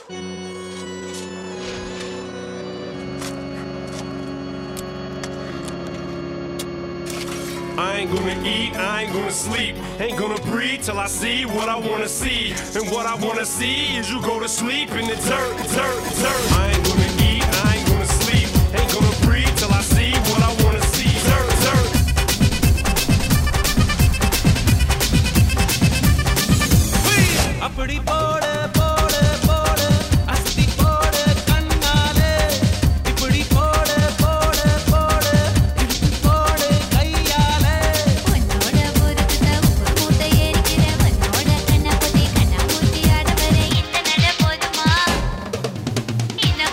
I ain't gonna eat, I ain't gonna sleep, ain't gonna breathe till I see what I wanna see. And what I wanna see is you go to sleep in the dirt, dirt, dirt. I ain't gonna eat, I ain't gonna sleep, ain't gonna breathe till I see what I wanna see. Dirt, dirt. அப்படி போடு போடு போடு அஸ்தி போடு கண்ணாலே இப்படி போடு போடு போடு இழுத்து போடு கையாலே உன்னோட பொறுத்துத ஒரு மூட்டை ஏறிக்கிற உன்னோட கண்ண பொத்தி கண்ணா மூட்டி ஆட வர இந்த நட போதுமா இன்னும்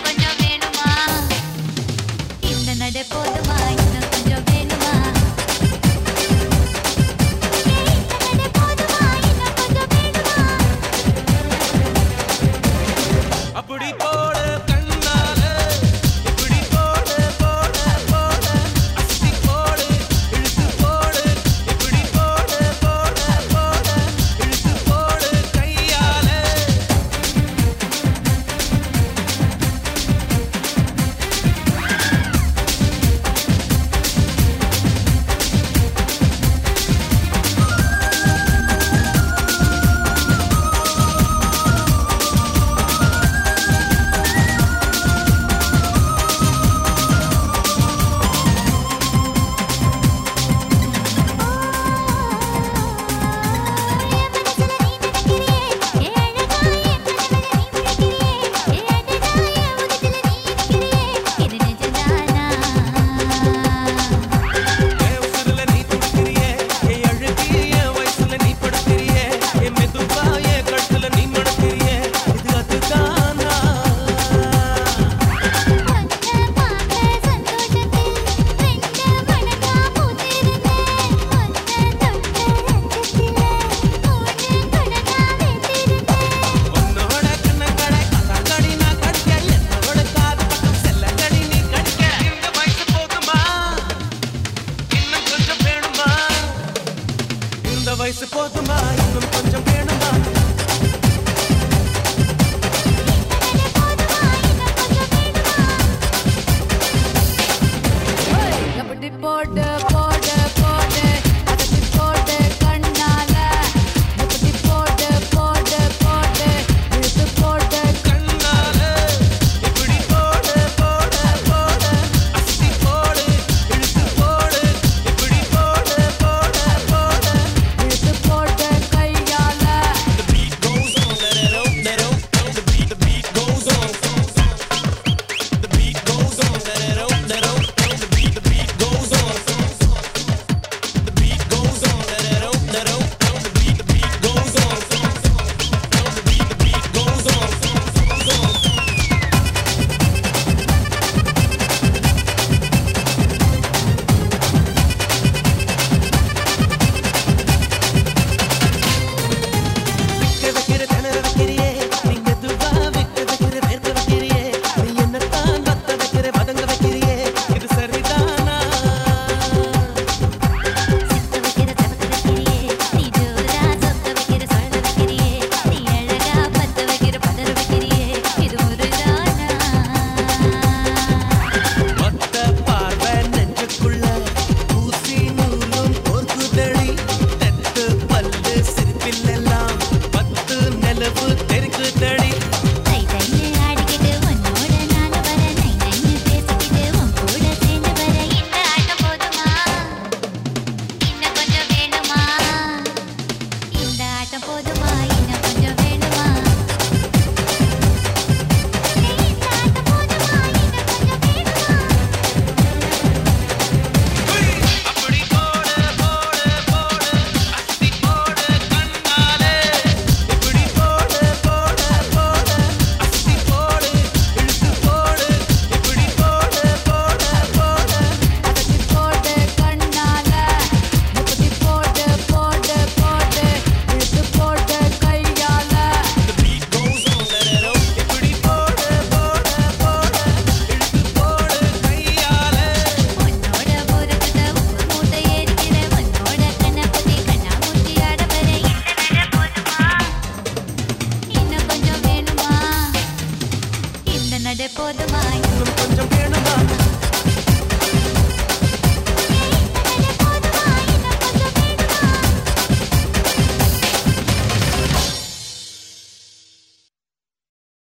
போதுமாய் இன்னும் கொஞ்சம் வேணுமா